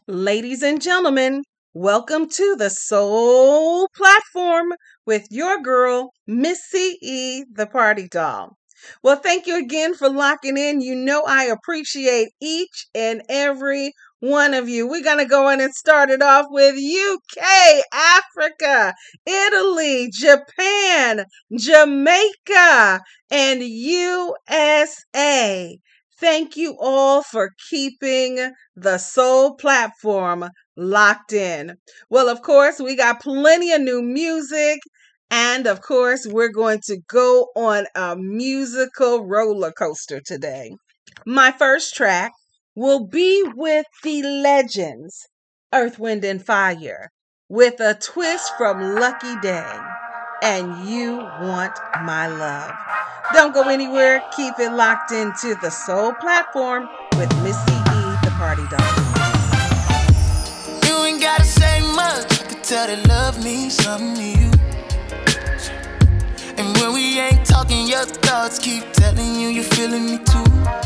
Ladies and gentlemen, welcome to the Soul Platform with your girl, Missy E, the Party Doll. Well, thank you again for locking in. You know I appreciate each and every one of you. We're going to go in and start it off with UK, Africa, Italy, Japan, Jamaica, and USA. Thank you all for keeping the Soul Platform locked in. Well, of course, we got plenty of new music. And of course, we're going to go on a musical roller coaster today. My first track will be with the legends, Earth, Wind, and Fire, with a twist from Lucky Day, and You Want My Love. Don't go anywhere. Keep it locked into the Soul Platform with Missy E, the Party Doll. You ain't gotta say much. I can tell that love means something to you. And when we ain't talking, your thoughts keep telling you you're feeling me too.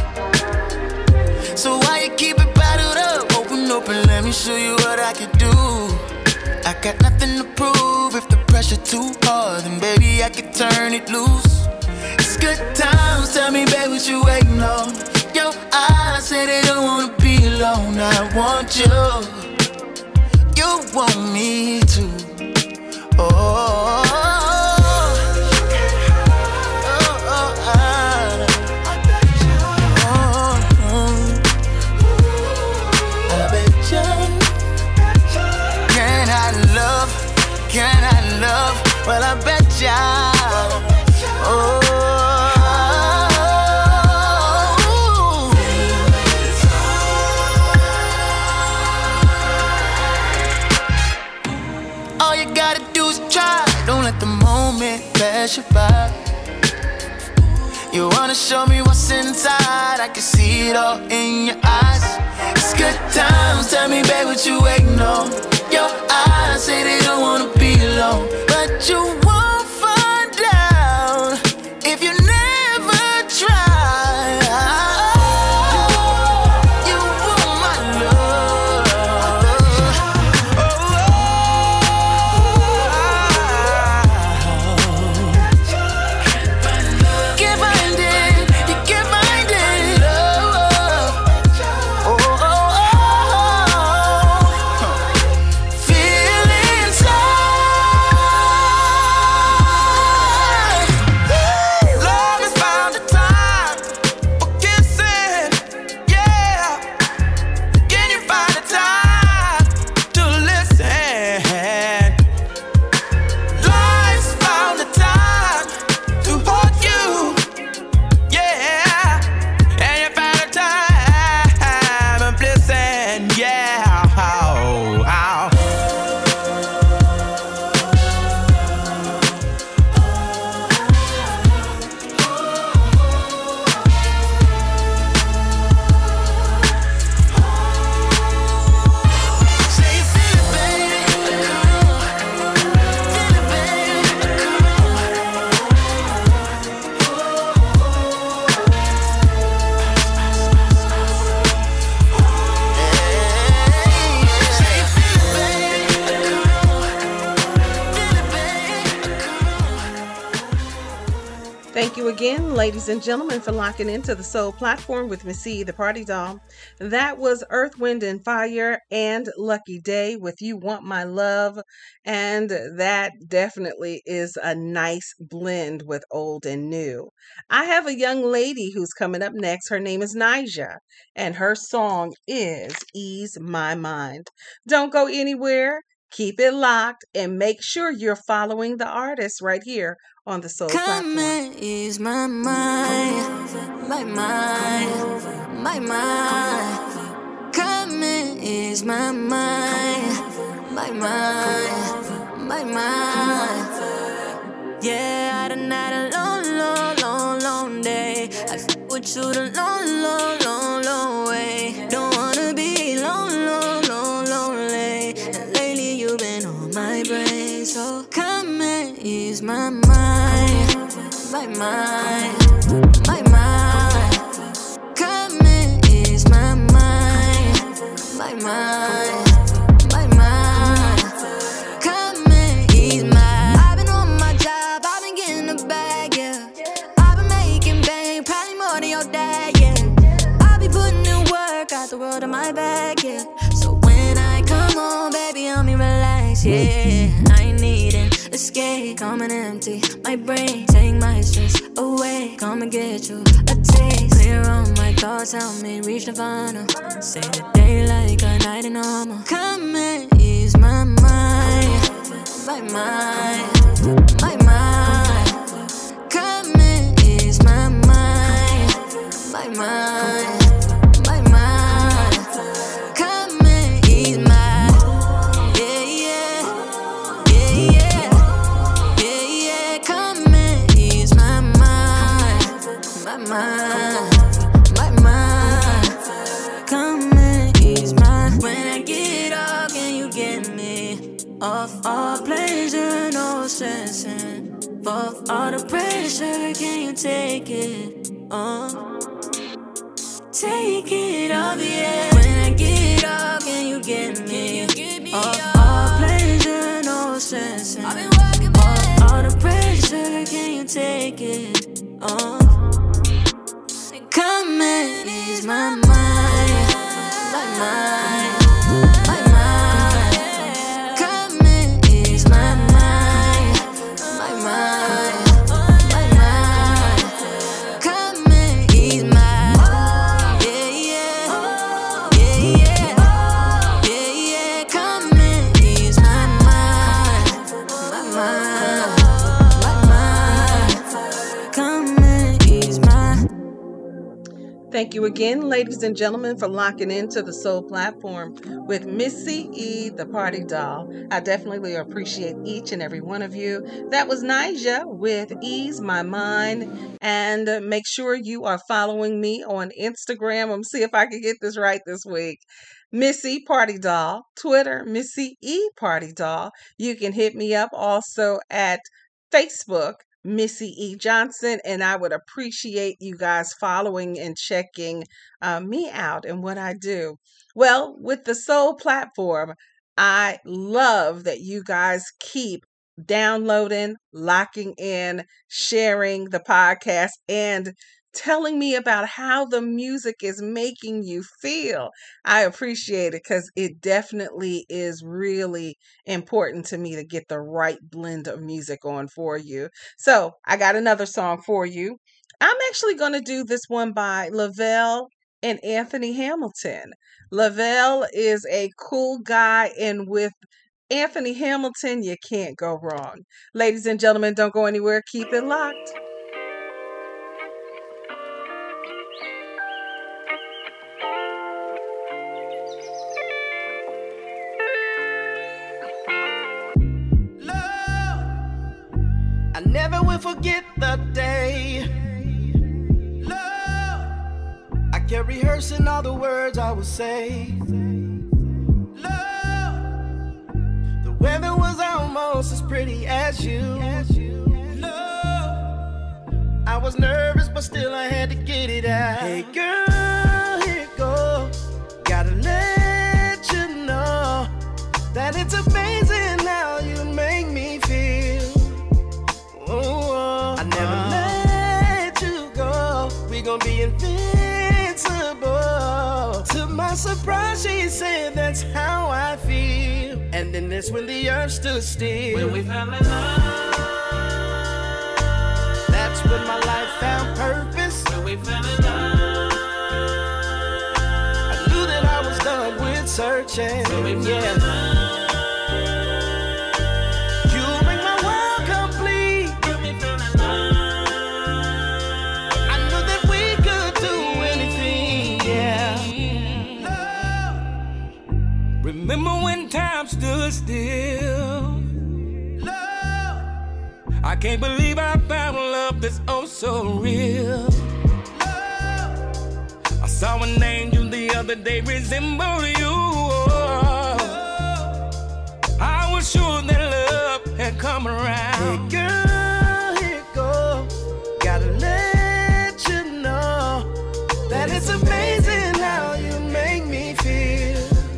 So why you keep it bottled up? Open up and let me show you what I can do. I got nothing to prove. If the pressure too hard, then baby I can turn it loose. It's good times, tell me babe what you waiting on. Your eyes say they don't wanna be alone. I want you, you want me too. Oh, can I love? Well, I bet ya. Oh. All you gotta do is try. Don't let the moment pass you by. You wanna show me what's inside? I can see it all in your eyes. It's good times. Tell me, babe, what you waiting on? Your eyes say they don't wanna be alone, but you won't find out if you never try. You want my love. Can't find it, you can't find it. Thank you again, ladies and gentlemen, for locking into the Soul Platform with Missy E, the Party Doll. That was Earth, Wind, and Fire and Lucky Day with You Want My Love. And that definitely is a nice blend with old and new. I have a young lady who's coming up next. Her name is Nija, and her song is Ease My Mind. Don't go anywhere. Keep it locked and make sure you're following the artist right here on the Soul Platform. Come and ease my mind, my mind, my mind. Come and ease my mind, my mind, my mind. Yeah, I done had a long, long, long, long day. I f*** with you the long, long, long, long way. Don't wanna be long, long, long, lonely. And lately you've been on my brain. So come and ease my mind, my mind, my mind. Come and ease my mind, my mind. back, yeah. So when I come home, baby, help me relax, yeah. I need an escape, come and empty my brain, take my stress away, come and get you a taste. Clear all my thoughts, help me reach nirvana. Say the day like a night in normal. Come and ease my mind, my mind, my mind. Come and ease my mind, my mind, my mind. Come and ease my, yeah, yeah, yeah, yeah, yeah, yeah. Come and ease my mind, my mind, my mind. Come and ease my. When I get off, can you get me off all pleasure, no stressing? Off all the pressure, can you take it? Take it off, yeah. When I get off, can you get me off all pleasure, no stressing? I've been working off all the pressure, can you take it? Come and ease my mind, my mind, my mind. Come and ease my mind, my mind, my mind. Come and ease my, yeah, yeah, yeah, yeah, yeah, yeah. Come and ease my mind, my mind, my mind. Come and ease my. Thank you again, ladies and gentlemen, for locking into the Soul Platform with Missy E, the Party Doll. I definitely appreciate each and every one of you. That was Nyjah with Ease My Mind. And make sure you are following me on Instagram. I'm going to see if I can get this right this week. Missy Party Doll. Twitter, Missy E Party Doll. You can hit me up also at Facebook, Missy E. Johnson, and I would appreciate you guys following and checking me out and what I do. Well, with the Soul Platform, I love that you guys keep downloading, locking in, sharing the podcast, and telling me about how the music is making you feel. I appreciate it because it definitely is really important to me to get the right blend of music on for you. So I got another song for you. I'm actually going to do this one by Lavelle and Anthony Hamilton. Lavelle is a cool guy, and with Anthony Hamilton, you can't go wrong. Ladies and gentlemen, don't go anywhere. Keep it locked. I never will forget the day. Love, I kept rehearsing all the words I would say. Love, the weather was almost as pretty as you. Love, I was nervous, but still I had to get it out. Hey girl, here it goes. Gotta let you know that it's amazing how you make me feel. I never let you go. We gon' be invincible. To my surprise, she said that's how I feel. And then that's when the earth stood still. When we fell in love, that's when my life found purpose. When we fell in love, I knew that I was done with searching. When we fell in love, remember when time stood still? Love, I can't believe I found love that's oh so real. Love, I saw an angel the other day resemble you. Love, I was sure that love had come around. Hey girl, here it goes. Gotta let you know that it's amazing how you make me feel.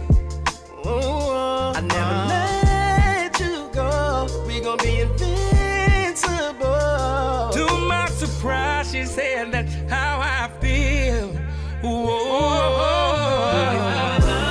I never let you go. We gon' be invincible. To my surprise, she said that's how I feel. Whoa.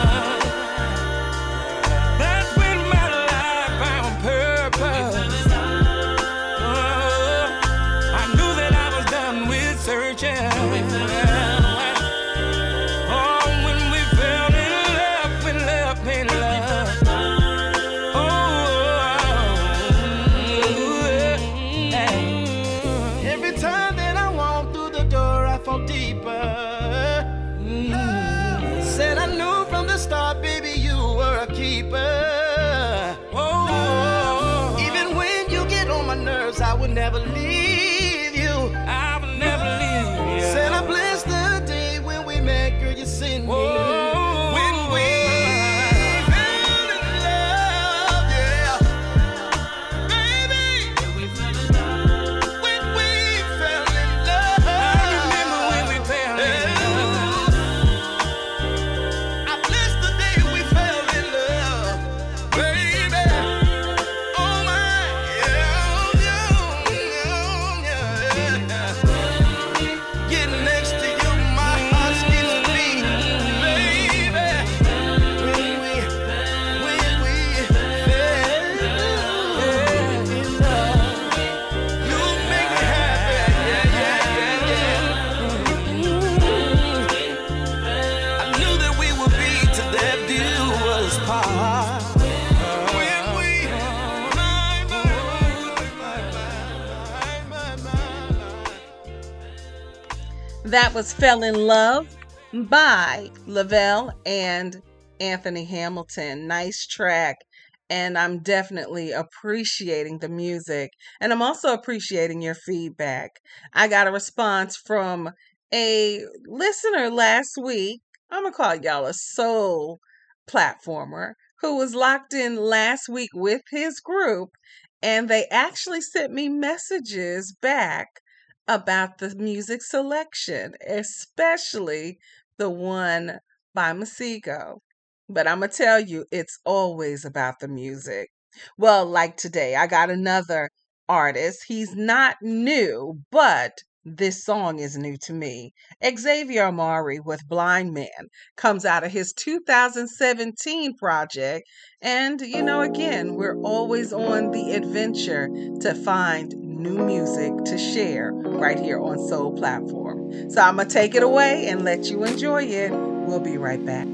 That was Fell in Love by Lavelle and Anthony Hamilton. Nice track. And I'm definitely appreciating the music. And I'm also appreciating your feedback. I got a response from a listener last week. I'm going to call y'all a soul platformer who was locked in last week with his group. And they actually sent me messages back about the music selection, especially the one by Masego. But I'm going to tell you, it's always about the music. Well, like today, I got another artist. He's not new, but this song is new to me. Xavier Amari with Blind Man comes out of his 2017 project. And, again, we're always on the adventure to find new music to share right here on Soul Platform. So I'm going to take it away and let you enjoy it. We'll be right back.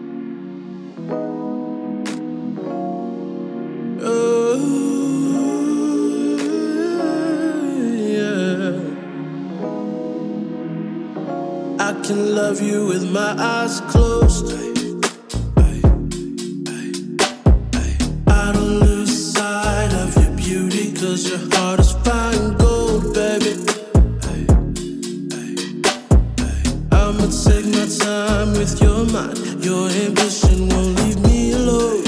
I can love you with my eyes closed. I don't lose sight of your beauty, 'cause your heart is fine gold, baby. I'ma take my time with your mind. Your ambition won't leave me alone.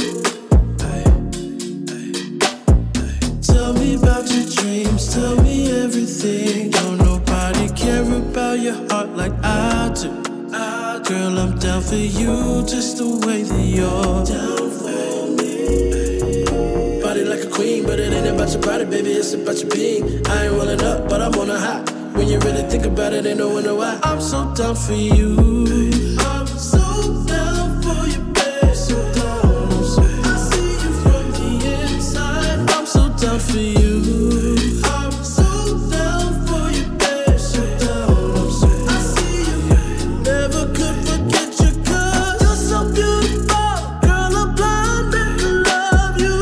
Tell me about your dreams, tell me everything. Don't nobody care about your heart like I do. Girl, I'm down for you just the way that you're down for me. Body like a queen, but it ain't about your body, baby, it's about your being. I ain't rolling up, but I'm on a high. When you really think about it, ain't no wonder why. I'm so down for you. I'm so down for you, babe. So down, I see you from the inside. I'm so down for you. I'm so down for you, babe. So down, I see you. Never could forget you, 'cause you're so beautiful. Girl, I'm blind, man, to love you.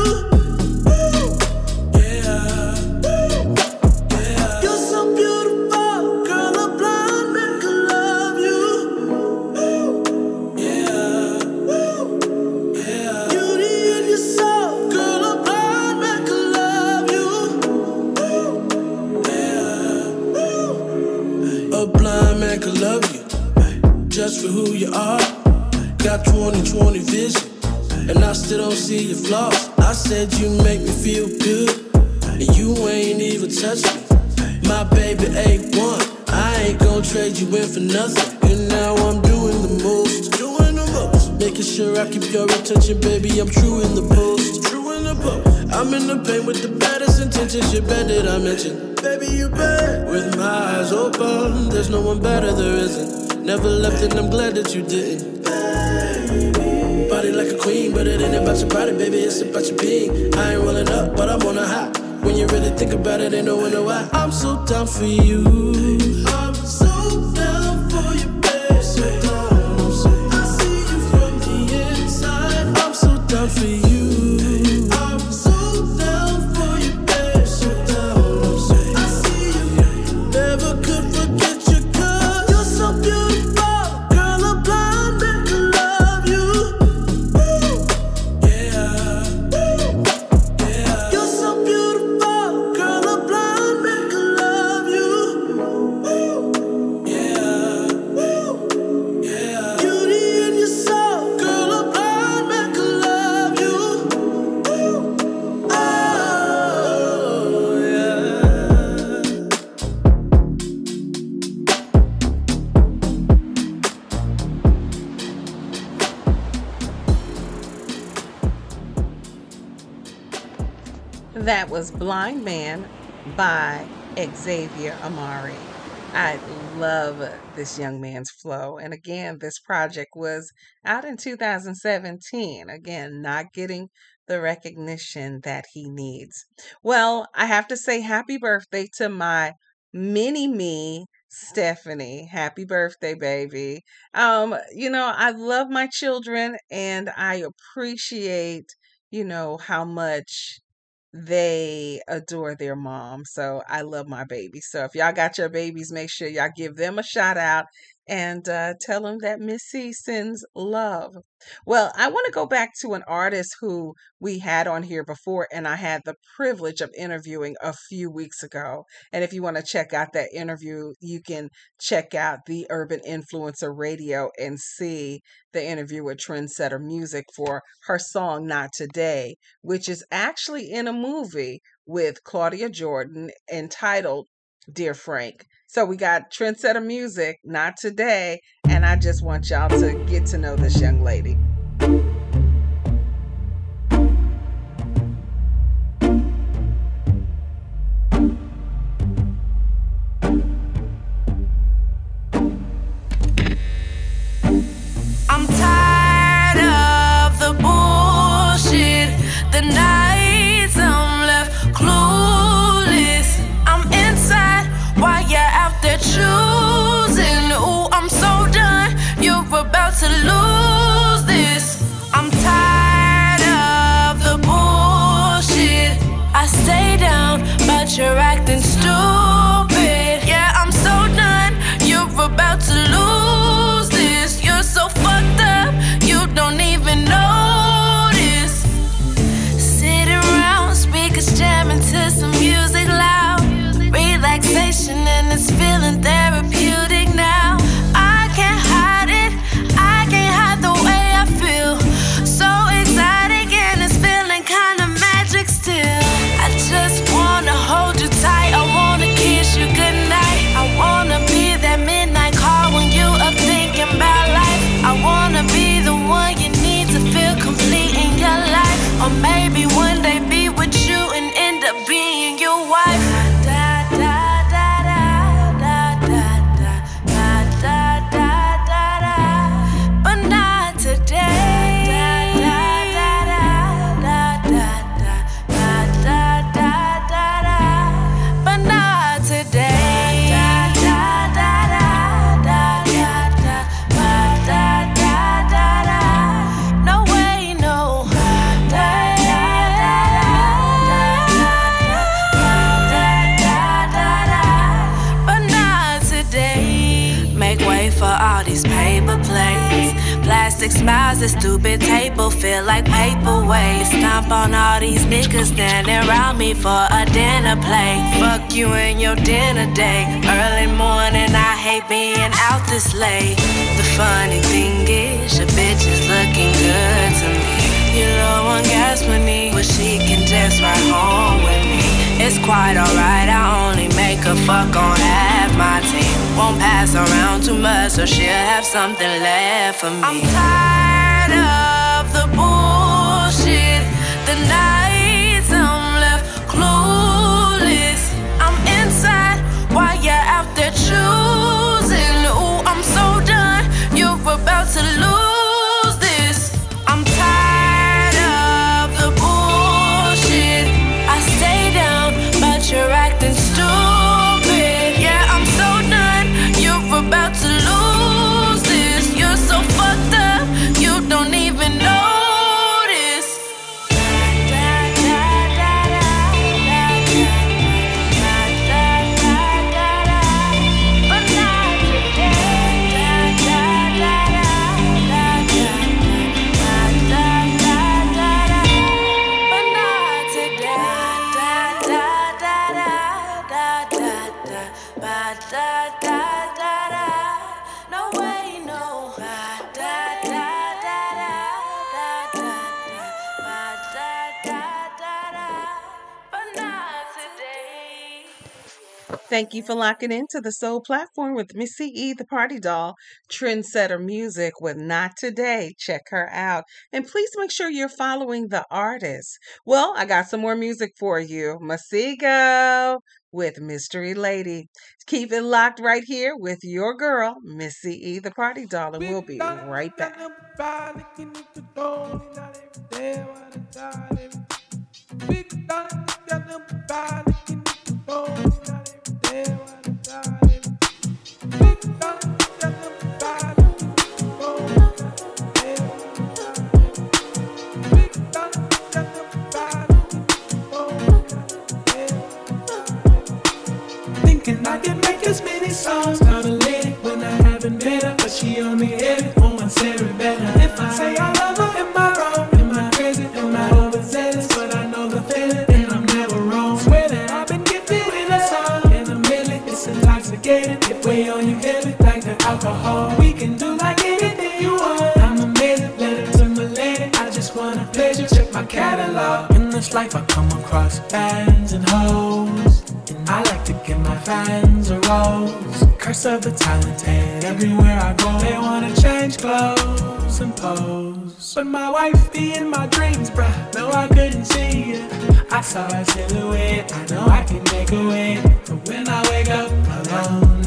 Yeah. You're so beautiful. Girl, I'm blind, man, to love you. Yeah. Beauty in your soul. Girl, I'm blind, man, to love you. A blind man could love you just for who you are. Got 20/20 vision, and I still don't see your flaws. I said you make me feel good, and you ain't even touched me. My baby A1, I ain't gon' trade you in for nothing. And now I'm doing the most, making sure I keep your attention, baby. I'm true in the post. I'm in the pain with the baddest intentions. You're bad that I mentioned, baby, you bad. With my eyes open, there's no one better, there isn't. Never left and I'm glad that you didn't. Body like a queen, but it ain't about your body, baby, it's about your being. I ain't rolling up, but I'm on a high. When you really think about it, ain't no wonder why. I'm so down for you. I'm so down for you, babe. So down, I see you from the inside. I'm so down for you. I'm so down for you, babe. So down, I see you. Never could forget you, 'cause you're so beautiful. Girl, I'm blind, man, to love you. Yeah. You're so beautiful. Girl, I'm blind, man, to love you. Yeah. Beauty in your soul. Girl, I'm blind, man, to love you. Oh, yeah. That was Blind Man by Xavier Amari. I love this young man's flow. And again, this project was out in 2017. Again, not getting the recognition that he needs. Well, I have to say happy birthday to my mini me, Stephanie. Happy birthday, baby. I love my children and I appreciate, how much they adore their mom. So I love my babies. So if y'all got your babies, make sure y'all give them a shout out and tell them that Missy sends love. Well, I want to go back to an artist who we had on here before, and I had the privilege of interviewing a few weeks ago. And if you want to check out that interview, you can check out the Urban Influencer Radio and see the interview with Trendsetter Music for her song Not Today, which is actually in a movie with Claudia Jordan entitled Dear Frank. So we got Trendsetter Music, Not Today, and I just want y'all to get to know this young lady. I'm tired of the bullshit, the nights I'm left clueless. I'm inside while you're out there choosing. Ooh, I'm so done, you're about to lose this. I'm tired of the bullshit. I stay down, but you're acting stupid. Yeah, I'm so done, you're about to lose this. You're so fucked up, you don't even notice. Sitting around, speakers jamming to some music loud. Relaxation and it's feeling therapeutic now. I can't hide it, I can't hide the way I feel. So exotic and it's feeling kinda magic still. I just wanna hold you tight, I wanna kiss you goodnight. I wanna be that midnight call when you up thinking about life. I wanna be the one you need to feel complete in your life. Or maybe one day be with you and end up being your wife. Da, da, da, da, da, da, da, da, da, da, da, da. But not today. Da, da, da, da, da, da, da, da, da, da, da. But not today. Da, da, da, da, da, da, da, da, da, da, da. No way, no. Da, da, da, but not today. Make way for all these paper plates. Plastic smiles, a stupid table feel like paperweight. Stomp on all these niggas standing around me for a dinner plate. Fuck you and your dinner date. Early morning, I hate being out this late. The funny thing is, your bitch is looking good to me. You low on gas money, but she can just ride home with me. It's quite alright, I only make her fuck on half my team. Won't pass around too much, so she'll have something left for me. I'm tired of the bullshit, the nights I'm left clueless. I'm inside while you're out there choosing. Ooh, I'm so done, you're about to lose this. I'm tired of the bullshit. I stay down, but you're acting stupid. Yeah, I'm so done, you're about to lose this. You're so fucked up, you don't even notice. But not Thank you for locking into the Soul Platform with Missy E, the Party Doll, Trendsetter Music with Not Today. Check her out. And please make sure you're following the artist. Well, I got some more music for you. Masego with Mystery Lady. Keep it locked right here with your girl, Missy E, the Party Doll, and we'll be right back. want a pleasure, check my catalog. In this life I come across fans and hoes, and I like to give my fans a rose. Curse of the talented, everywhere I go they wanna change clothes and pose. But my wife be in my dreams, bruh, no I couldn't see it. I saw a silhouette, I know I can make a way. But when I wake up alone,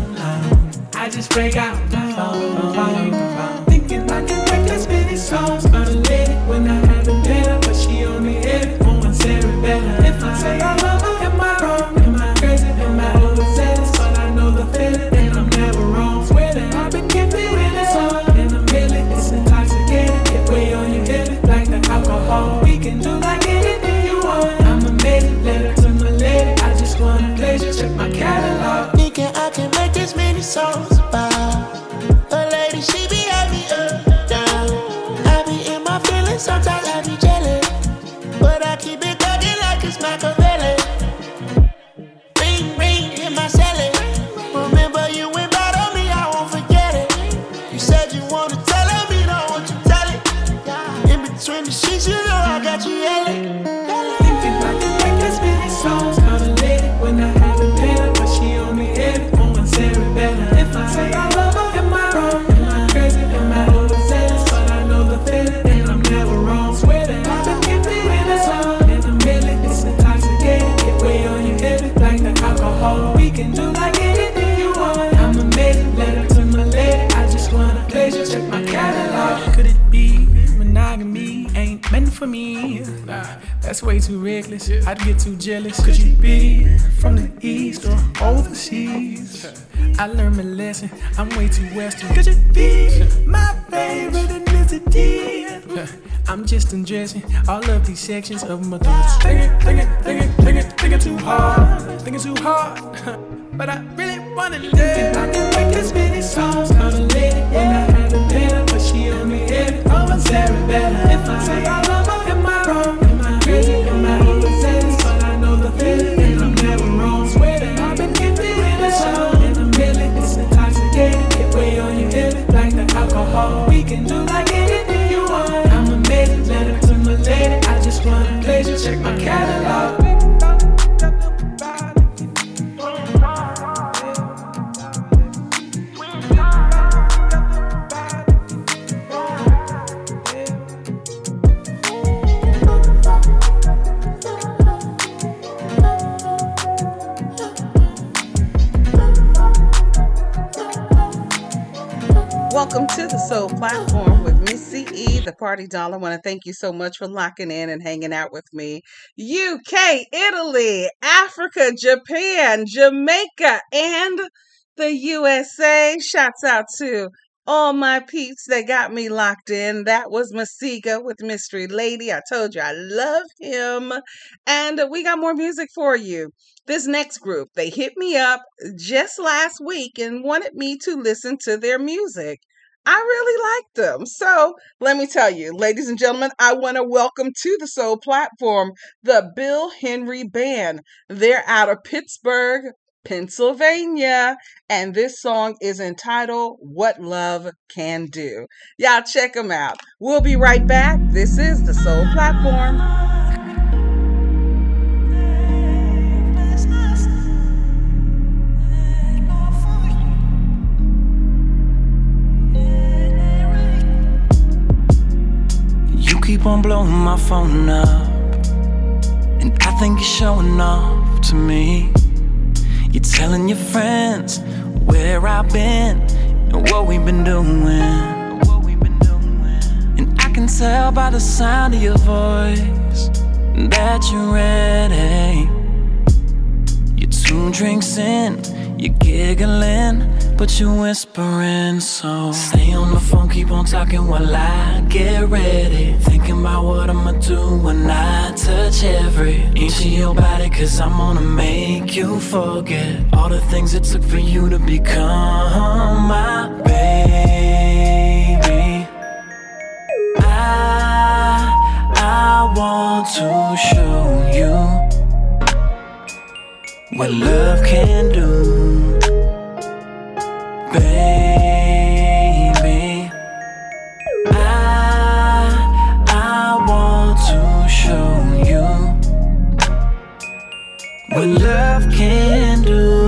I just break out my phone. Thinking I can make this many songs. Gonna let it when I haven't been her, but she only hit it when one said it better. If I say I love her, am I wrong? Am I crazy? Am I overzealous? But I know the feeling and I'm never wrong. Swear that I've been gifted with a song and a million. It's intoxicating, get way on your head like the alcohol. We can do like anything you want. I'm amazing, letter to my lady. I just want a pleasure, check my catalog. Thinking I can make this many songs about a lady, she be at me up, down. I be in my feelings, sometimes I be jealous, but I keep it thugging like it's Machiavelli. Ring, ring, hit my celly. Remember you went bad on me, I won't forget it. You said you wanna tell me, don't want you tell it. In between the sheets, you know I got you yelling. Thinking I can make this many songs, gonna let it when I haven't been her, but she only hit it when one said it better. If I say I love her, am I wrong? Am I crazy? Am I overzealous? But I know the feeling and I'm never wrong. Swear that I've been gifted with a song and a million. It's intoxicating, get way on your head like the alcohol. We can do like anything you want. I'm amazing, letter to my lady. I just want a pleasure, check my catalog. Could it be monogamy ain't meant for me? Nah, that's way too reckless. I'd get too jealous. Could you be from the east or overseas? I learned my lesson. I'm way too western. Could you be my favorite ethnicity? I'm just undressing all of these sections of my thoughts. Thinking too hard. Thinking too hard. But I really wanna live. I can make this many songs, gonna let it when I haven't been her, but she only hit it on Sarah better. If I say I love her, am I wrong? Am I crazy? Am I overzealous? But I know the feeling and I'm never wrong. Swear that I've been gifted with a song and a million. It's intoxicating, get way on your head like the alcohol. We can do like anything you want. I'm amazing, letter to my lady. I just want a pleasure, check my catalog. Welcome to the Soul Platform with Missy E, the Party Doll. I want to thank you so much for locking in and hanging out with me. UK, Italy, Africa, Japan, Jamaica, and the USA. Shouts out to all my peeps that got me locked in. That was Masika with Mystery Lady. I told you I love him. And we got more music for you. This next group, they hit me up just last week and wanted me to listen to their music. I really liked them. So let me tell you, ladies and gentlemen, I want to welcome to the Soul Platform the Bill Henry Band. They're out of Pittsburgh, Pennsylvania, and this song is entitled What Love Can Do. Y'all check them out. We'll be right back. This is the Soul Platform. You keep on blowing my phone up, and I think you're showing off to me. You're telling your friends where I've been and what we've been doing. And I can tell by the sound of your voice that you're ready. You're 2 drinks in, you're giggling, but you're whispering. So stay on the phone, keep on talking while I get ready. Thinking about what I'ma do when I touch every inch of your body, cause I'm gonna make you forget all the things it took for you to become my baby. I want to show you what love can do, baby. I what love can do.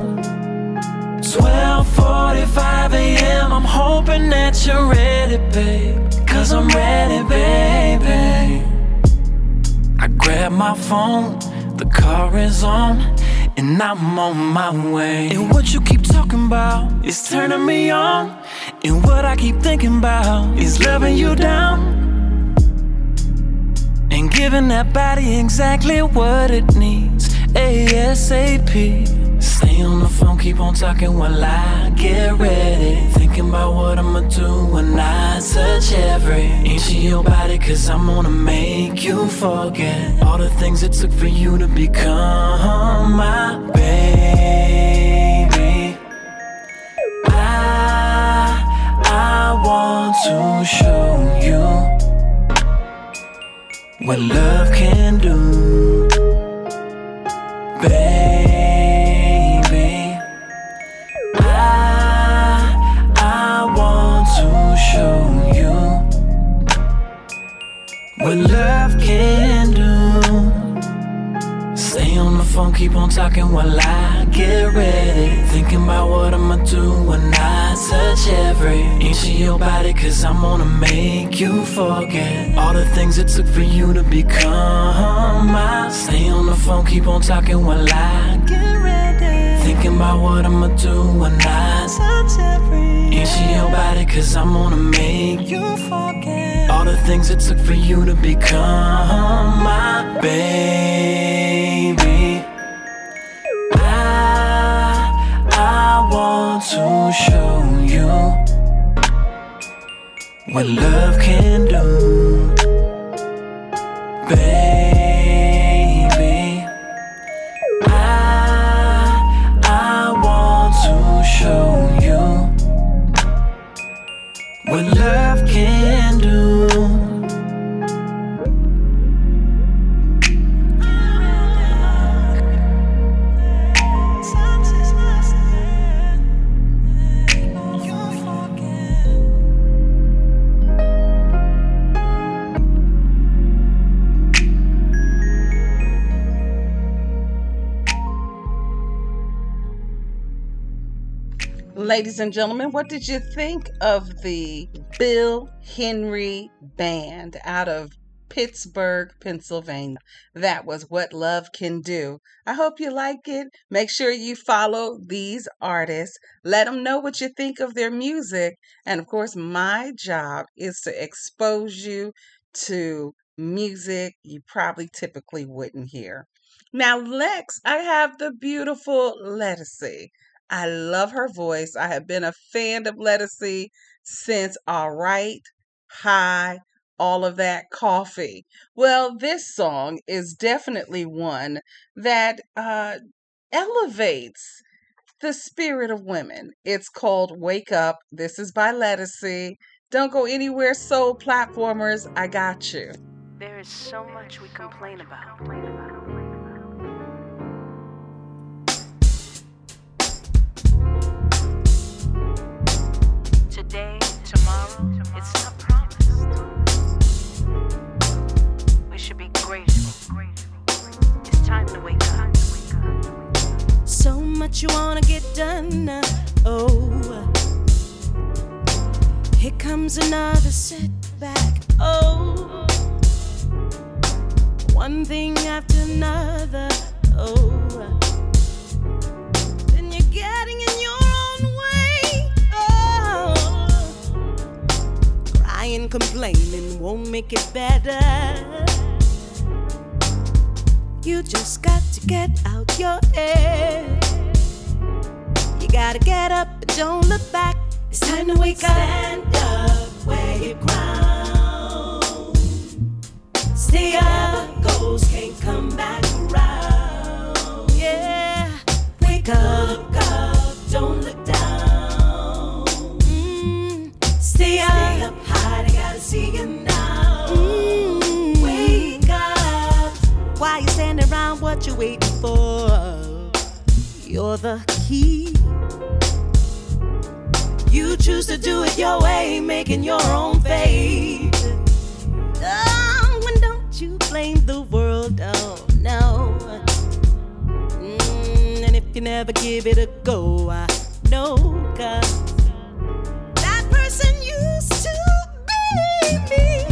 12:45 a.m. I'm hoping that you're ready, babe. 'Cause I'm ready, baby. I grab my phone, the car is on, and I'm on my way. And what you keep talking about is turning me on, and what I keep thinking about is loving you down and giving that body exactly what it needs, ASAP. Stay on the phone, keep on talking while I get ready. Thinking about what I'ma do when I touch every inch of your body, 'cause I'm gonna make you forget all the things it took for you to become my baby. I want to show you what love can do, baby. Show you what love can do. Stay on the phone, keep on talking while I get ready. Thinking about what I'ma do when I touch every inch of your body, 'cause I'm gonna make you forget all the things it took for you to become my. Stay on the phone, keep on talking while I get ready. Thinking about what I'ma do when I touch every inch of your body, 'cause I'm gonna make you forget all the things it took for you to become my baby. I want to show you what love can do, baby. I want to show you what love can do. Ladies and gentlemen, what did you think of the Bill Henry Band out of Pittsburgh, Pennsylvania? That was What Love Can Do. I hope you like it. Make sure you follow these artists. Let them know what you think of their music. And of course, my job is to expose you to music you probably typically wouldn't hear. Now, Lex, I have the beautiful Lettucey. I love her voice. I have been a fan of Lettucey since All Right, Hi, all of that coffee. Well, this song is definitely one that elevates the spirit of women. It's called Wake Up. This is by Lettucey. Don't go anywhere, soul platformers. I got you. There is so much we complain about. Today, tomorrow, it's not promised. We should be grateful. It's time to wake up. So much you wanna get done. Oh, here comes another setback. Oh, one thing after another. Oh, then you're getting in your own way. Oh, crying, complaining won't make it better. You just got to get out your head. You gotta get up and don't look back. It's time to wake up. Stand up where you're ground. Stay up. Goals can't come back around. Yeah. Wake up, up, don't look down. Stay up high, they gotta see you now. Wake up. Why you standing around, what you waiting for? You're the key. You choose to do it your way, making your own fate. Oh, and don't you blame the world, oh no. can never give it a go. I know, 'cause that person used to be me.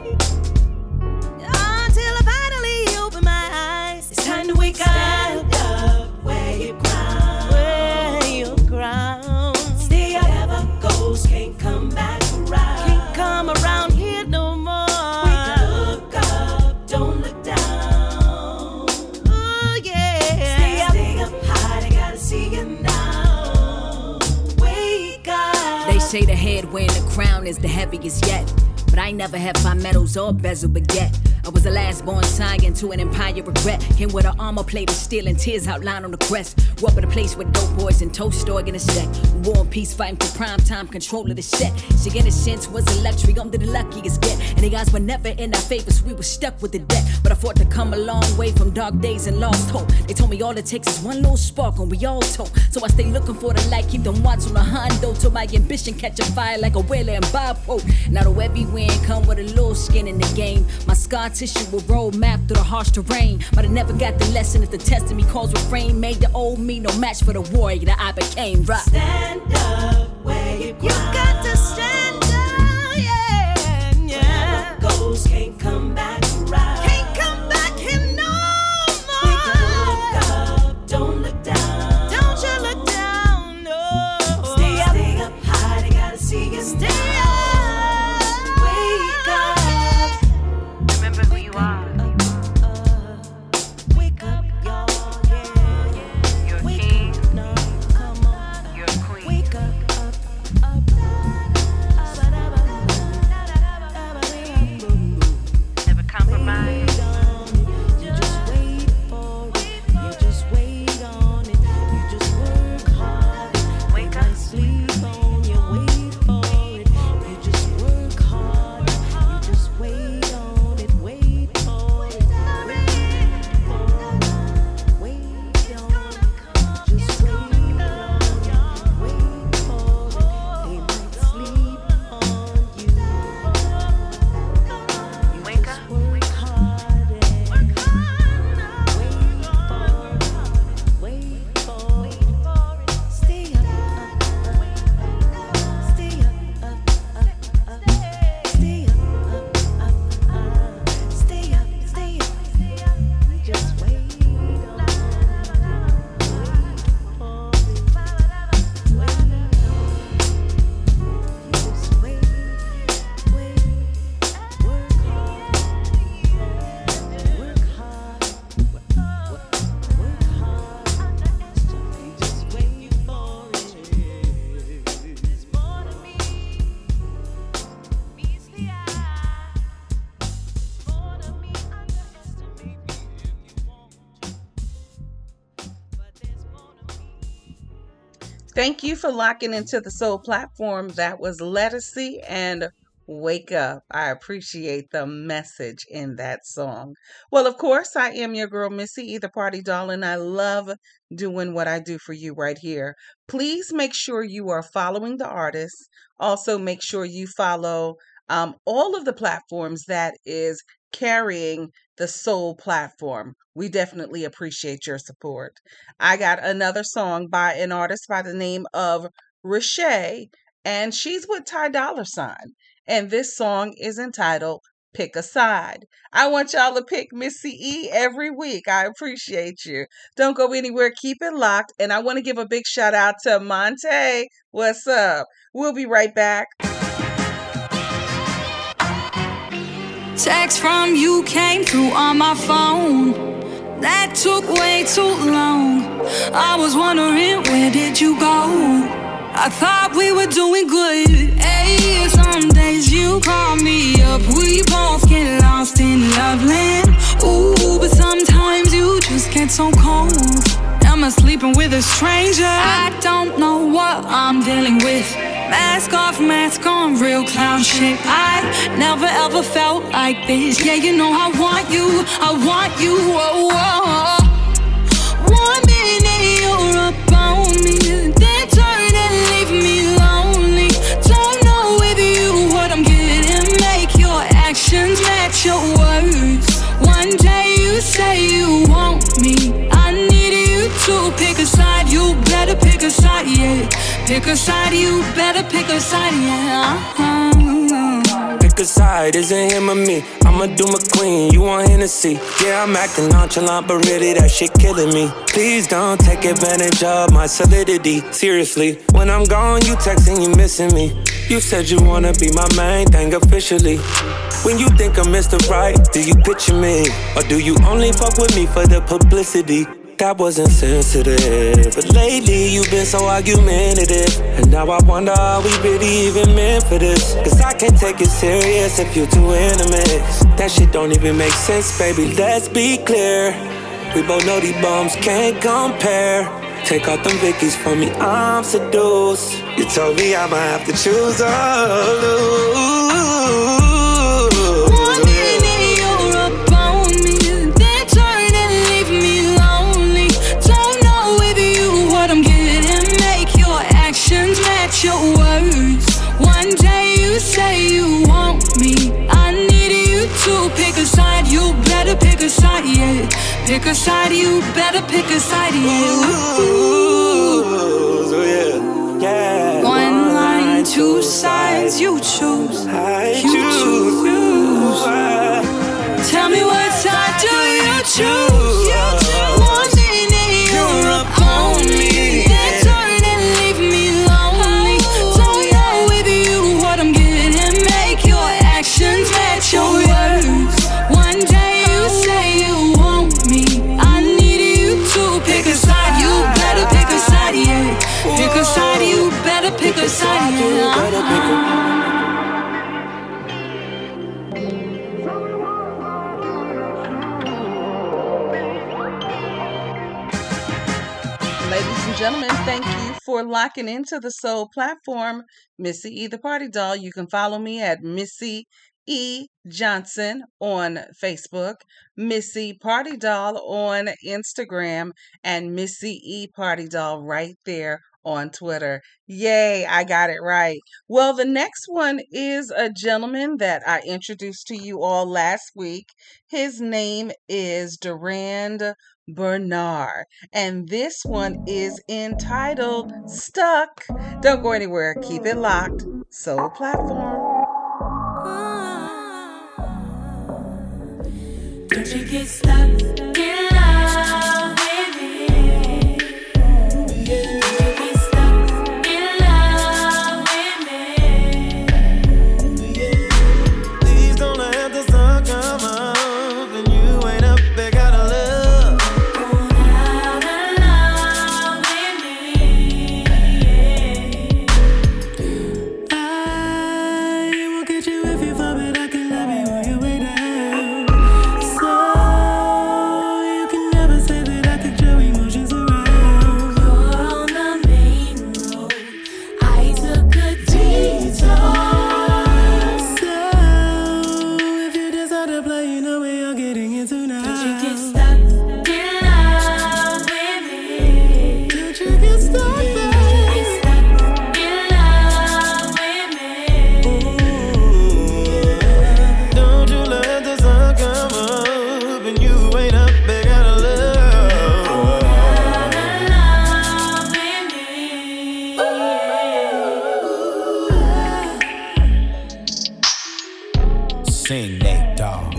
Until I finally open my eyes. It's time to wake up. Stand up where you ground. Where you ground. Stay up. Whatever goes can't come back around. Can't come around here no more. Wake up. Look up. Don't look down. Oh yeah. Stay up high. They gotta see you now. Wake up. They say the head wearing the crown is the heaviest yet. But I never had 5 medals or bezel baguette. I was the last born scion to an empire regret. Came with an armor plate of steel and tears outlined on the crest. Grew up in a place where dope boys and toast store get a set. War and peace fighting for prime time control of the set. So innocence was a luxury, I'm the luckiest get. And the odds were never in our favor, so we were stuck with the debt. But I fought to come a long way from dark days and lost hope. They told me all it takes is one little spark and we all told. So I stay looking for the light, keep them watch on the Hondo till my ambition catch a fire like a whaler and bipolar. Now though every win come with a little skin in the game. My scar tissue will roll map through the harsh terrain. But I never got the lesson if the test of me calls refrain. Made the old me no match for the warrior that I became. Right. Stand up where you ground. You got to stand up, yeah, yeah. Whatever goes can't come back around. Can't come back here no more. Wake up, look up, don't look down. Don't you look down, no. Stay up high, they gotta see you. Stay up. Remember who you are. Wake up, y'all, yeah. You're a Wake king. up, no, come on. You're a queen. Wake up. Never compromise. You just wait for it. You just wait on it. You just work hard. Wake up. Sleep on you. Wait for it. You just work hard. You just wait on it. Wait for it. Wait for it. Wait on it. Just wait on it. Wait for it. They might sleep on you. You Wake just up. work hard and wait for it. Stay up, stay up, stay up, stay up. Just wait on it. Just wait, work hard, work hard, work hard. You just wait for it. There's more to me. Meets the eye. More to me. Underestimate me if you want to. But there's more to me. Thank you for locking into the Soul platform. That was Lettucey and Wake Up. I appreciate the message in that song. Well, of course, I am your girl, Missy, Either Party Doll, and I love doing what I do for you right here. Please make sure you are following the artists. Also, make sure you follow all of the platforms that is carrying the Soul platform. We definitely appreciate your support. I got another song by an artist by the name of Rashay, and she's with Ty Dolla $ign. And this song is entitled Pick a Side. I want y'all to pick Missy E every week. I appreciate you. Don't go anywhere. Keep it locked. And I want to give a big shout out to Monte. What's up? We'll be right back. Text from you came through on my phone. That took way too long. I was wondering, where did you go? I thought we were doing good. Hey, some days you call me up. We both get lost in love land. Ooh, but sometimes you just get so cold. Am I sleeping with a stranger? I don't know what I'm dealing with. Mask off, mask on, real clown shit. I never ever felt like this. Yeah, you know I want you, oh, oh. 1 minute you're up on me, then turn and leave me lonely. Don't know with you what I'm getting. Make your actions match your words. One day you say you want me, I need you to pick a side. Pick a side, you better pick a side, yeah. Pick a side, is it him or me? I'ma do my queen, you want Hennessy. Yeah, I'm acting nonchalant, but really that shit killing me. Please don't take advantage of my solidity. Seriously, when I'm gone, you texting, you missing me. You said you wanna be my main thing officially. When you think I'm Mr. Right, do you picture me? Or do you only fuck with me for the publicity? That wasn't sensitive, but lately you've been so argumentative. And now I wonder, are we really even meant for this? Cause I can't take it serious if you're too intimate. That shit don't even make sense, baby, let's be clear. We both know these bums can't compare. Take off them Vickies from me, I'm seduced. You told me I'ma have to choose or lose. One minute you're up on me, then turn and leave me lonely. Don't know with you what I'm getting. Make your actions match your words. One day you say you want me, I need you to pick a side. You better pick a side, yeah. Pick a side, you better pick a side, yeah. Ooh, yeah. One line, two sides, you choose. You choose. Tell me what side do you choose? One minute you're up on me, then turn and leave me lonely. Don't know with you what I'm getting. Make your actions match your words. One day you say you want me, I need you to pick a side. You better pick a side, yeah. Pick a side, you better pick a side, yeah. Ladies and gentlemen, thank you for locking into the Soul platform. Missy E, the Party Doll. You can follow me at Missy E. Johnson on Facebook, Missy Party Doll on Instagram, and Missy E. Party Doll right there on Twitter. Yay, I got it right. Well, the next one is a gentleman that I introduced to you all last week. His name is Durand Bernard, and this one is entitled Stuck. Don't go anywhere. Keep it locked. Soul platform. Don't you get stuck in love with me? Don't you get stuck in love with me? Please don't let the sun come up and you ain't up there, gotta love. Go out and love with me. I will get you if you fall, but I can love you on your way down. Sing, Nate Dogg.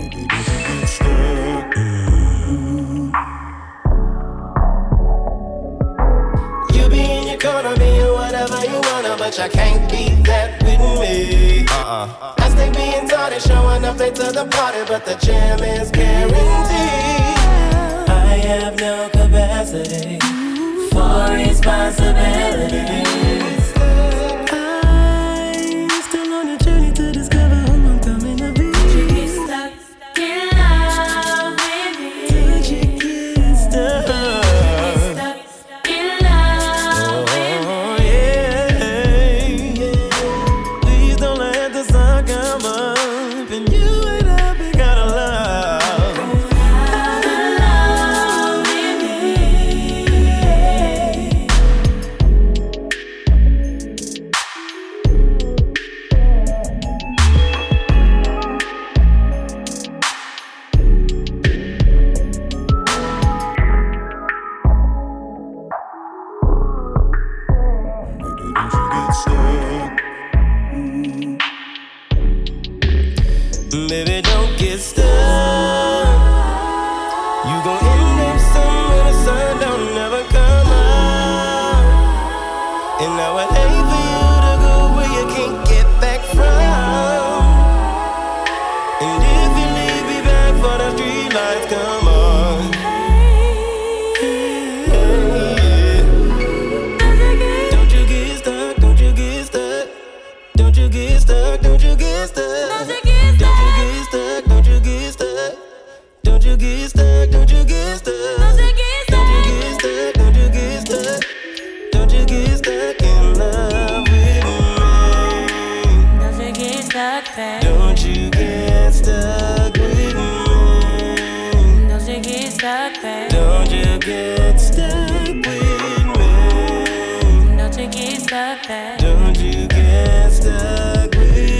You be in your corner, being whatever you wanna, but you can't beat that with me. I stay being tardy, showing up late to the party, but the jam is guaranteed. I have no capacity for responsibility. I would hate for you to go where you can't get back from. And if you leave me back for the street lights come on. Don't you get stuck, don't you get stuck. Don't you get stuck, don't you get stuck. Don't you get stuck, don't you get stuck. Don't you get stuck, don't you get stuck. Don't you get stuck, don't you get stuck. Don't you get stuck in love with me. Don't you get stuck, babe. Don't you get stuck with me. Don't you get stuck, babe. Don't you get stuck with me. Don't you get stuck, babe. Don't you get stuck with me.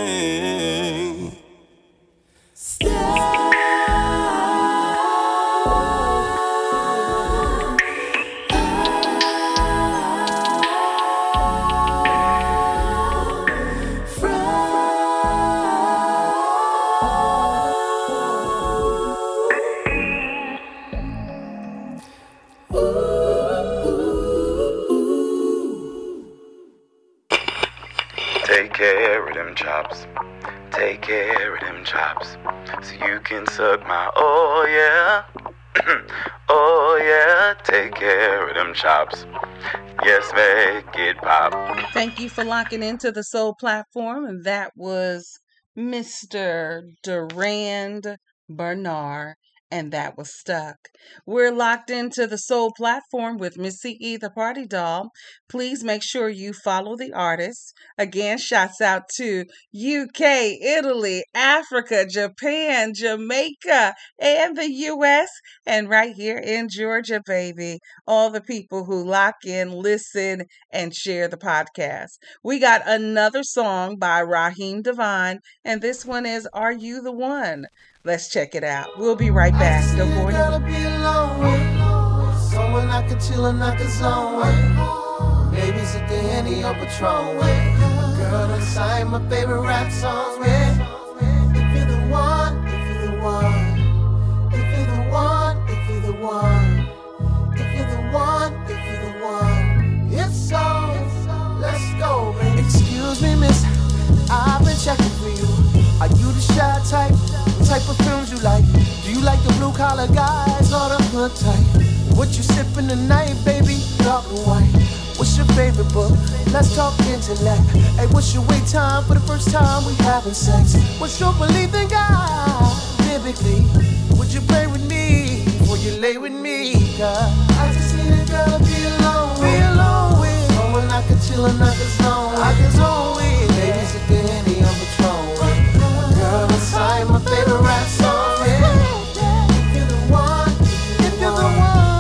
Take care of them chops. Take care of them chops. So you can suck my oh yeah. Oh yeah. Take care of them chops. Yes, make it pop. Thank you for locking into the Soul Platform. And that was Mr. Durand Bernard. And that was Stuck. We're locked into the Soul Platform with Missy E, the Party Doll. Please make sure you follow the artist. Again, shouts out to UK, Italy, Africa, Japan, Jamaica, and the US, and right here in Georgia, baby. All the people who lock in, listen, and share the podcast. We got another song by Raheem Devine, and this one is Are You the One? Let's check it out. We'll be right back. Don't go anywhere. Gotta be alone with someone I could chill and I could zone with. Maybe sit the Henny or Patron with. Girl, that sign my favorite rap songs with. If you're the one, if you're the one. If you're the one, if you're the one. If you're the one, if you're the one. It's so, let's go, baby. Excuse me, miss, I've been checking for you. Are you the shy type? What type of films you like? Do you like the blue collar guys or the hood type? What you sipping tonight, baby? Dark and white. What's your favorite book? Let's talk intellect. Hey, what's your wait time for the first time we having sex? What's your belief in God? Biblically, would you play with me before you lay with me? God, I just need a girl to be alone with. Someone I could chill and I could zone with. Maybe sit the Henny on Patron with. Girl, inside my favorite rap song, yeah. If you're the one, if you're the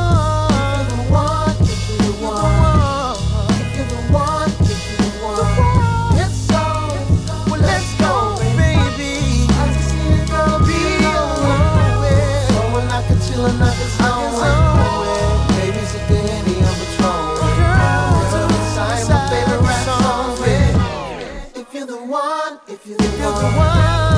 one, if you're the one, if you're the one, if you're the one, if you're the one, it's so, well let's go, baby. I just need a girl to be alone with. Someone I could chill and I could zone with. Maybe sit the Henny on Patron with. Girl, inside my favorite rap song, yeah. If you're the one, if you're the one.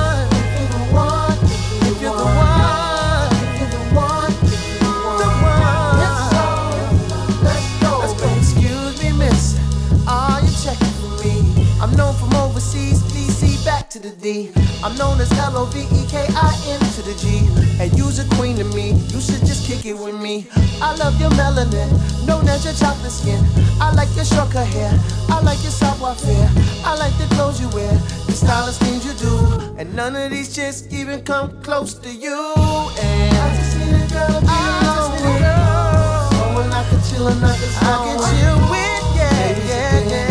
I'm known from overseas, DC back to the D. I'm known as LOVEKIN to the G. And you's a queen to me, you should just kick it with me. I love your melanin, known as your chocolate skin. I like your short cut hair, I like your savoir faire. I like the clothes you wear, the stylish things you do. And none of these chicks even come close to you. And I just need a girl to be alone with. Someone I could chill and I can chill with, yeah, yeah, yeah.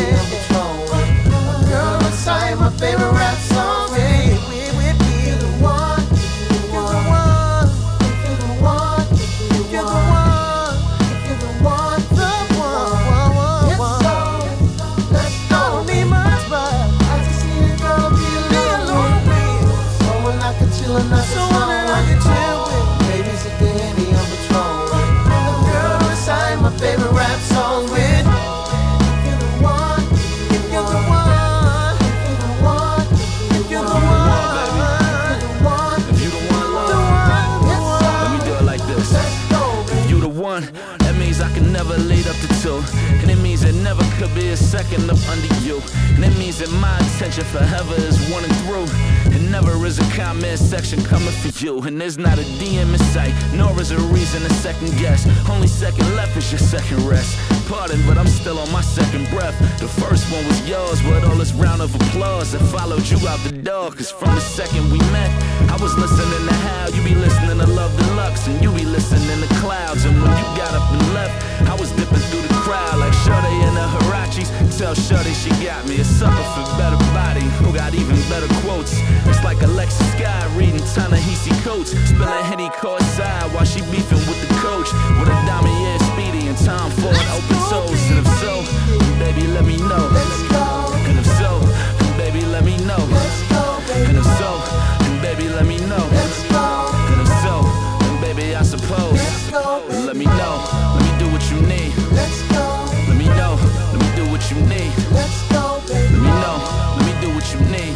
Inside my favorite rap song, yeah. With me. If you're the one, if you're the one, if you're the one, if you're the one, if you're the one, the one. It's so, let's go. I don't need much, but I just need a girl to be alone with. Someone I could chill and I can chill with. Maybe sit the Henny on Patron with. A girl inside my favorite rap song with. If you're the one, if you're the one. That means I can never lead up to two. And it means there never could be a waking up under you. And it means that my intention forever is one and through. And never is a comment section coming for you. And there's not a DM in sight, nor is a reason to second guess. Only second left is your second rest. Pardon, but I'm still on my second breath. The first one was yours with all this round of applause that followed you out the door. Cause from the second we met, I was listening to how you be listening to Love Deluxe, and you be listening to Clouds. And when you got up and left, I was dipping through the crowd like Shorty and the Hirachis. Tell Shorty she got me a sucker for better body, who got even better quotes. It's like Alexa Sky reading Ta-Nehisi Coates, spilling Henny courtside while she beefing with the coach. With a Damier Speedy and Tom Ford open toes. And if so, then baby let me know. And if so, then baby let me know. And if so, then baby let me know. And if so, then baby I suppose. Let me know, let me do what you need. Let me know, let me do what you need. Let me know, let me do what you need.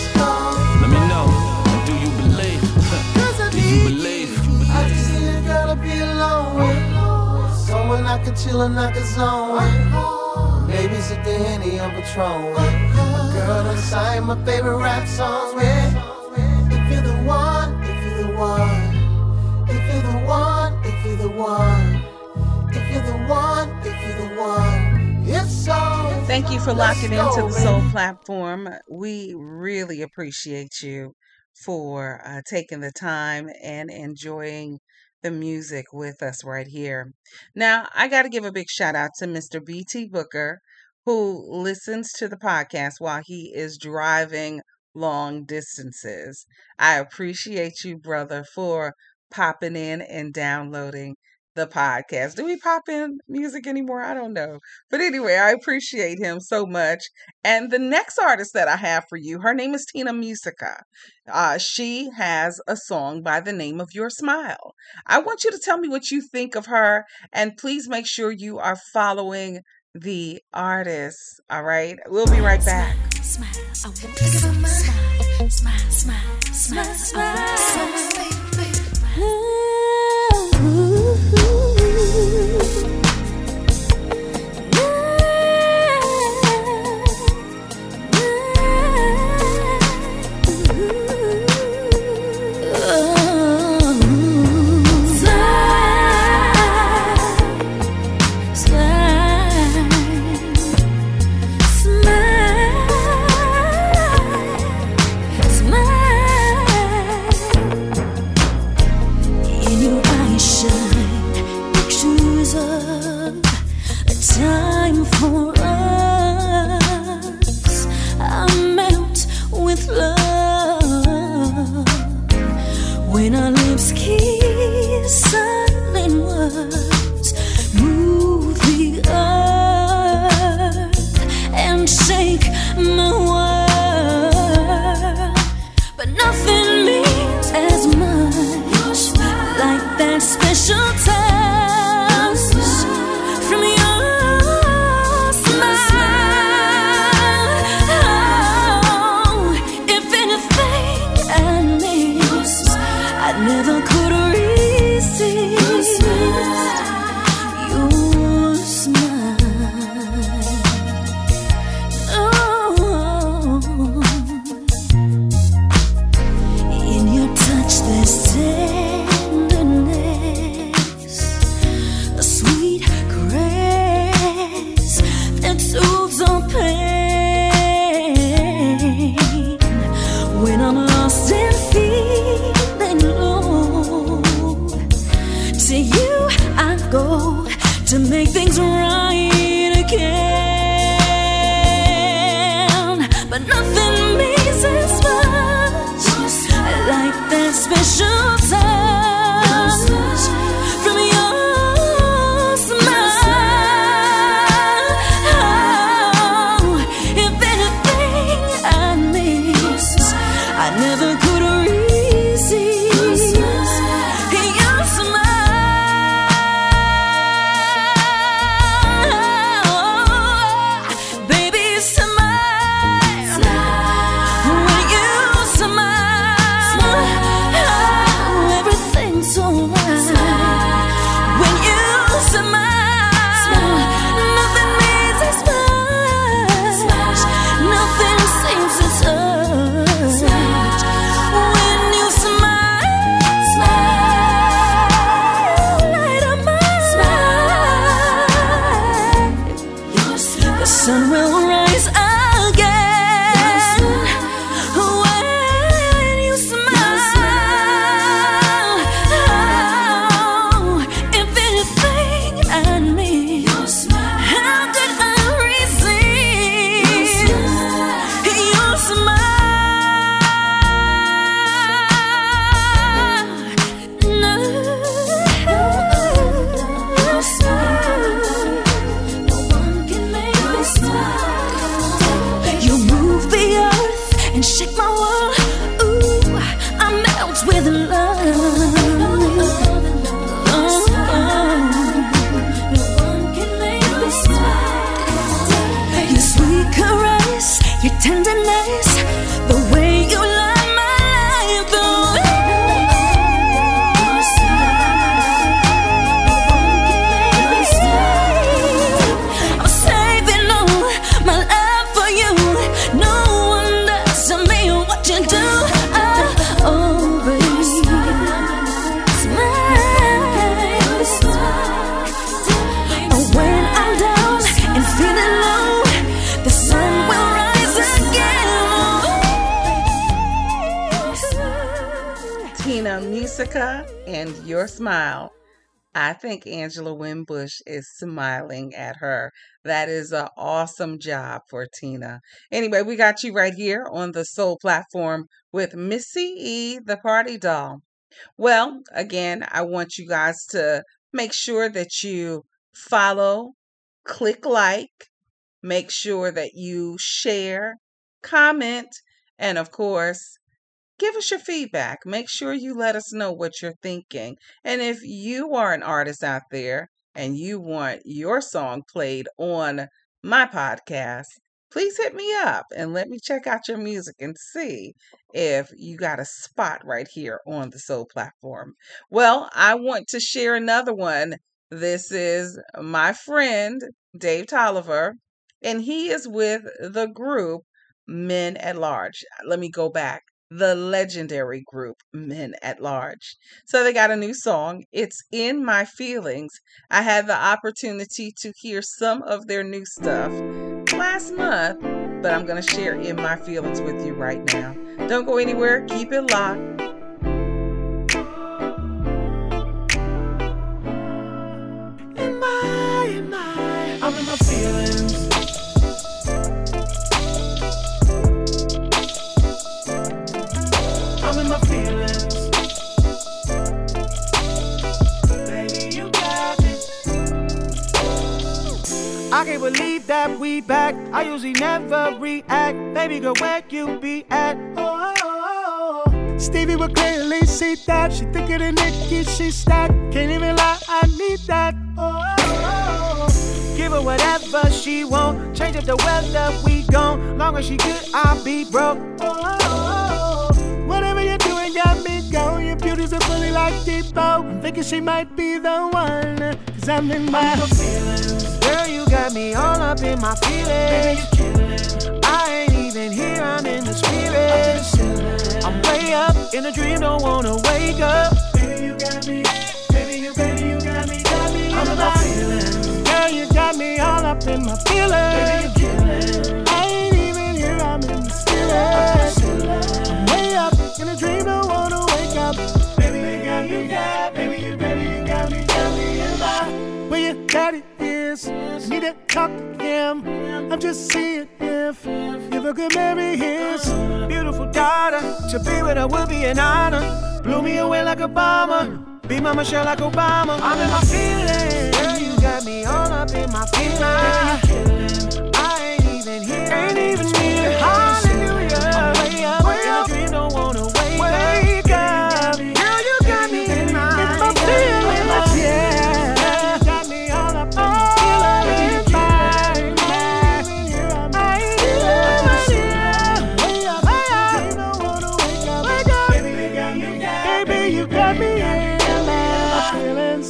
Let me know, do you believe? Do you believe? I just need a girl to be alone with, someone I could chill and I could zone with. Maybe sip the Henny on Patron with, a girl to sign my favorite rap songs with. If you're the one, if you're the one, if you're the one, if you're the one, if you're the one, if you're the one, it's so. Thank you for locking into the Soul platform. We really appreciate you for taking the time and enjoying the music with us right here. Now, I got to give a big shout out to Mr. BT Booker, who listens to the podcast while he is driving long distances. I appreciate you, brother, for popping in and downloading the podcast. Do we pop in music anymore? I don't know. But anyway, I appreciate him so much. And the next artist that I have for you, her name is Tina Musica. She has a song by the name of Your Smile. I want you to tell me what you think of her, and please make sure you are following the artist. All right? We'll be right back. Smile, I want to smile, smile, smile, smile, smile, When I'm lost and feeling low, Your sweet caress, your tenderness, the way you light my life, the I'm saving all my love for you. No one does to me what you do. Oh, baby, smile. Oh, when I'm down and feeling low, the sun will rise again. Tina Musica and Your Smile. I think Angela Winbush is smiling at her. That is an awesome job for Tina. Anyway, we got you right here on the Soul platform with Missy E, the Party Doll. Well, again, I want you guys to make sure that you follow, click like, make sure that you share, comment, and of course, give us your feedback. Make sure you let us know what you're thinking. And if you are an artist out there and you want your song played on my podcast, please hit me up and let me check out your music and see if you got a spot right here on the Soul platform. Well, I want to share another one. This is my friend, Dave Tolliver, and he is with the group Men at Large. Let me go back. The legendary group Men at Large. So they got a new song. It's In My Feelings. I had the opportunity to hear some of their new stuff last month, but I'm going to share In My Feelings with you right now. Don't go anywhere. Keep it locked. I'm in my feelings. I'm in my feelings. Baby, you got me. I can't believe that we back. I usually never react. Baby girl, where you be at? Stevie would clearly see that. She thicker than Nicki, she stacked. Can't even lie, I need that. Give her whatever she want. Change up the weather, we gone. Long as she good, I'll be broke. Whatever you're doing got me going. Your beauty's a bully like Depot. I'm thinking she might be the one. Cause I'm in my feelings. Girl, you got me all up in my feelings. Baby, you killing. I ain't even here, I'm in the spirit. I'm way up in a dream, don't wanna wake up. Baby, you got me. Baby, you got me, got me I'm in my feelings. Girl, you got me all up in my feelings. Baby, you killing. I ain't even here, I'm in the spirit. I'm way up in a dream, don't wanna wake up. Baby, you got me, baby, you got me in my. Where your daddy is, need to talk to him. I'm just seeing if I could marry his beautiful daughter. To be with her would be an honor. Blew me away like a bomber. Be my Michelle like Obama. I'm in my feelings. Girl, you got me all up in my feelings. I ain't even here. Ain't even here. Hallelujah. I'm way up in a dream, don't wanna wake up. Girl, you got me in my feelings. Yeah. You got me all up in my feelings. I ain't even here. I'm way up. Don't wanna wake up. Baby, you got me in my feelings.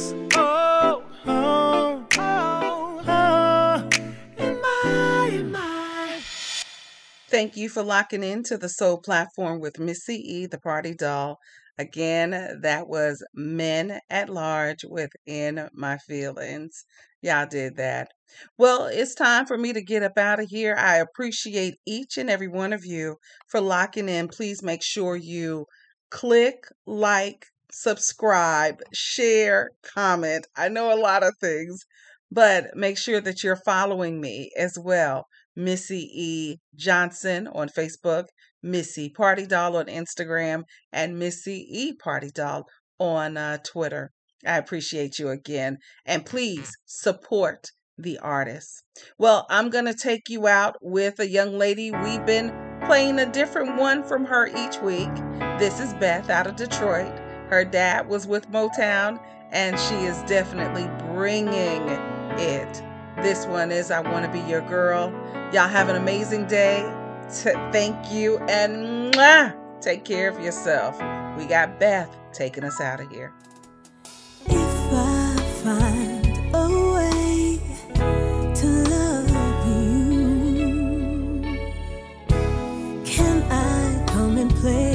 Thank you for locking in to the Soul platform with Missy E, the Party Doll. Again, that was Men at Large with In My Feelings. Y'all did that. Well, it's time for me to get up out of here. I appreciate each and every one of you for locking in. Please make sure you click, like, subscribe, share, comment. I know a lot of things, but make sure that you're following me as well. Missy E. Johnson on Facebook, Missy Party Doll on Instagram, and Missy E. Party Doll on Twitter. I appreciate you again. And please support the artists. Well, I'm going to take you out with a young lady. We've been playing a different one from her each week. This is Beth out of Detroit. Her dad was with Motown, and she is definitely bringing it. This one is I Want to Be Your Girl. Y'all have an amazing day. Thank you, and take care of yourself. We got Beth taking us out of here. If I find a way to love you, can I come and play?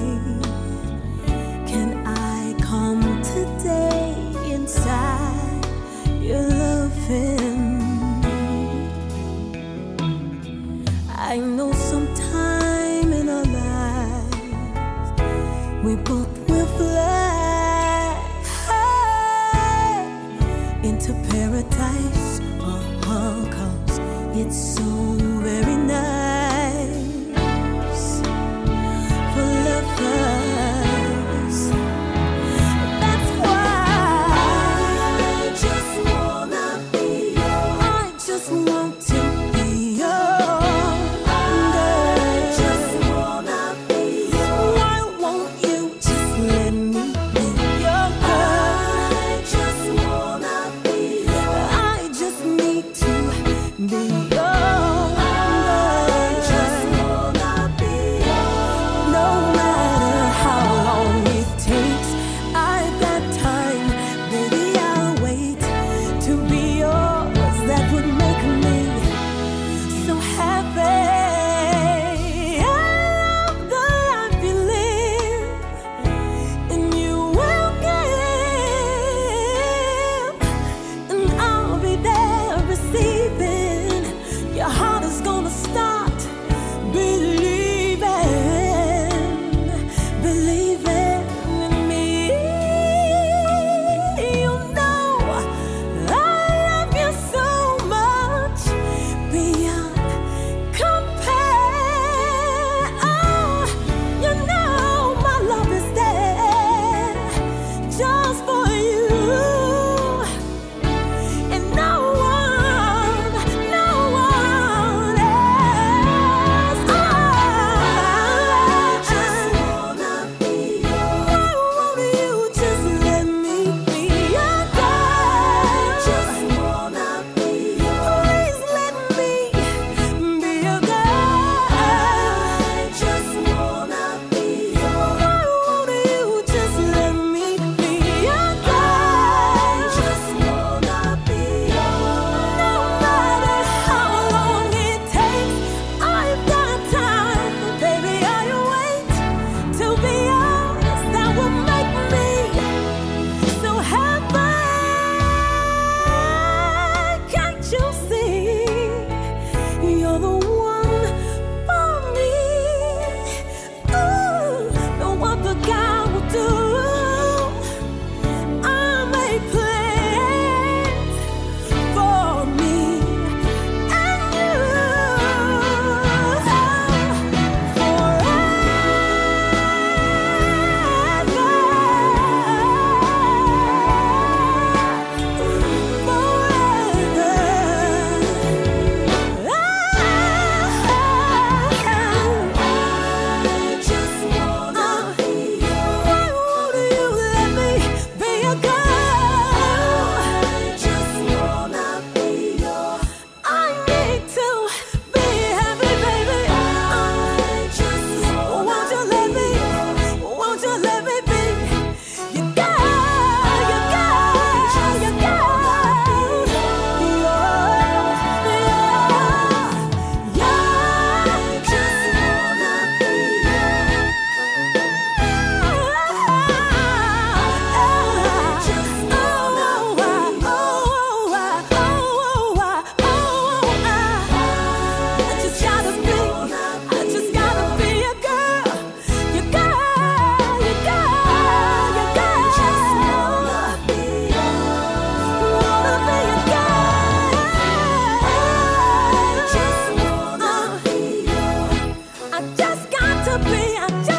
Can I come today inside your loving? I know sometime in our lives we both will fly into paradise, 'cause it's so very nice for lovers. That's why I just wanna be yours. I just want to be yours. I just wanna be yours. Why won't you just let me be your girl? I just wanna be yours. I just need to be yours. I just wanna be yours. No matter how long it takes, I've got time, baby. I'll wait to be yours. That would make me so happy. I love the life you live, and you will give, and I'll be there receiving. Your heart is gonna start believing in me. You know I love you so much beyond compare. Oh, you know my love is there just for you, and no one else. I just wanna be yours. Why won't you just let me be your girl? I just wanna be yours. Please let me be your girl. I just wanna be yours. Why won't you just let me be your girl? I just wanna be yours. No matter how long it takes, I've got time, baby. I'll wait to be yours. That will make me so happy. Can't you see? You're the one for me. Ooh, no other guy will do. I made plans for me and you I just